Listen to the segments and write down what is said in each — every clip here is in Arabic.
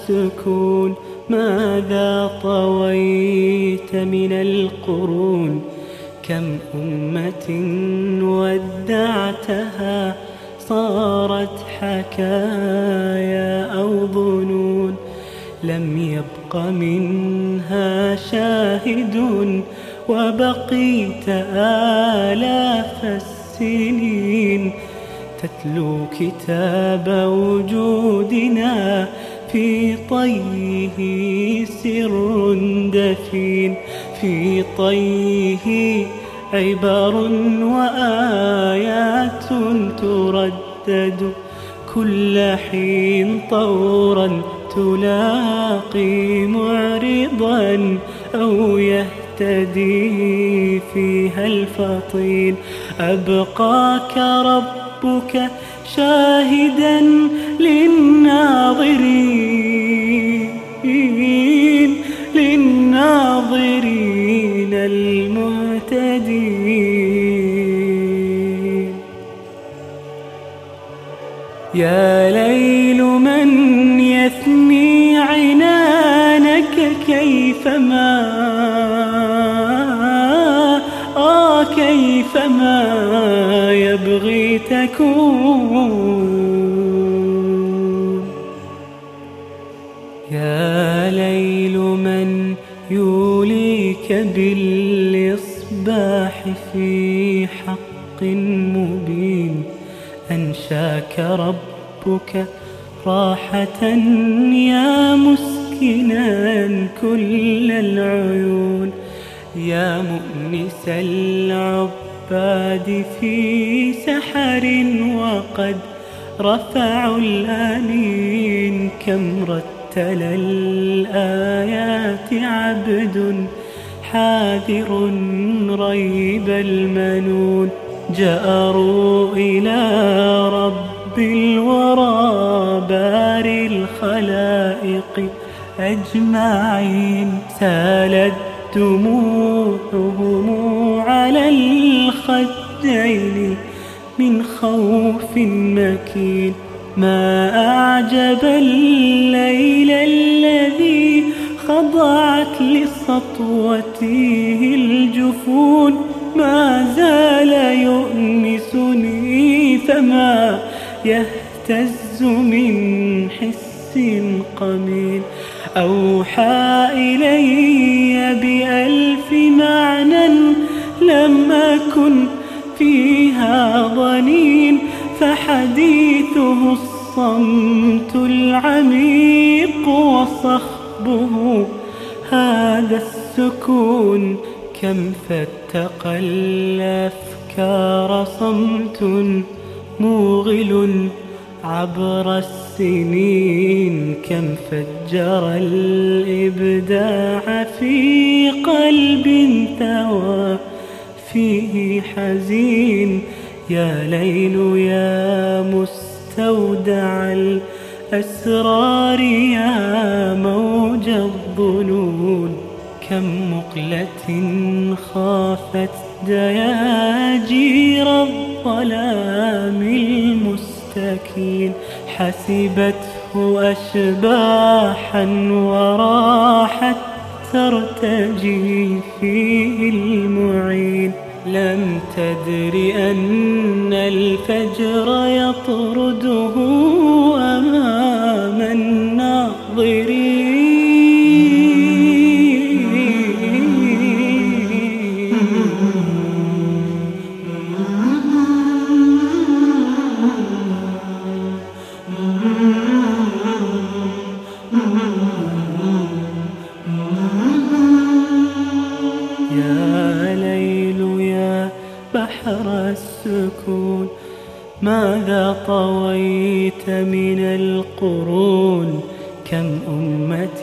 السكون. ماذا طويت من القرون، كم أمة ودعتها صارت حكايا أو ظنون. لم يبق منها شاهد وبقيت آلاف السنين تتلو كتاب وجودنا في طيه سر دفين. في طيه عبر وآيات تردد كل حين طورا تلاقي معرضا أو يهتدي فيها الفطين. أبقاك ربك شاهدا للناظرين المهتدين. يا ليل من يثني عنانك كيفما يبغي تكون. يا ليل من يوليك بالإصباح في حق مبين. أنشاك ربك راحة يا مسكنا كل العيون. يا مؤنس العباد في سحر وقد رفعوا الآنين. كم رتل الآيات عبد حاذر ريب المنون. جأروا إلى رب الورى باري الخلائق أجمعين. سالت دموعهم على الخدين من خوف مكين. ما أعجب الليل الذي خضعت لسطوته الجفون. ما زال يؤنسني فما يهتز من حس قمين. أوحى إلي بألف معنى لم أكن فيها ظنين. فحديثه الصمت العميق وصخبه هذا السكون. كم فتق الأفكار صمت موغل عبر السنين. كم فجر الإبداع في قلب ثوى فيه حزين. يا ليل يا مستودع الأسرار يا موج الظنون. كم مقلة خافت دياجير الظلام المستكين. حسبته أشباحا وراحت ترتجي فيه المعين. لم تدر أن الفجر يطرده أمام الناظرين. يا ليل يا بحر السكون، ماذا طويت من القرون. كم أمة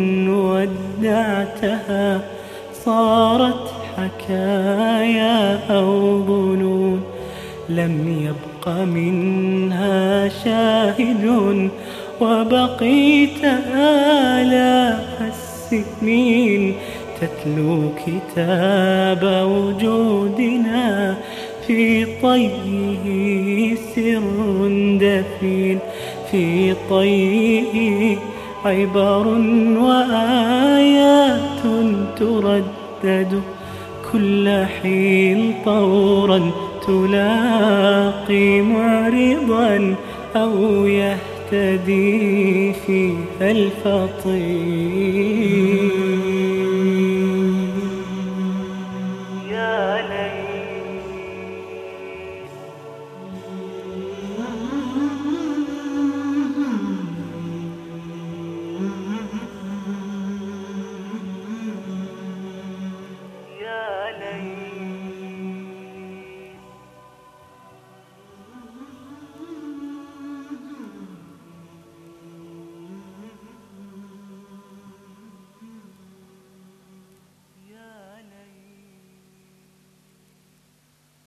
ودعتها صارت حكايا أو ظنون. لم يبق منها شاهد وبقيت آلاف السنين تتلو كتاب وجودنا في طيه سر دفين. في طيه عبر وآيات تردد كل حين طورا تلاقي معرضا أو يهتدي فيها الفطين.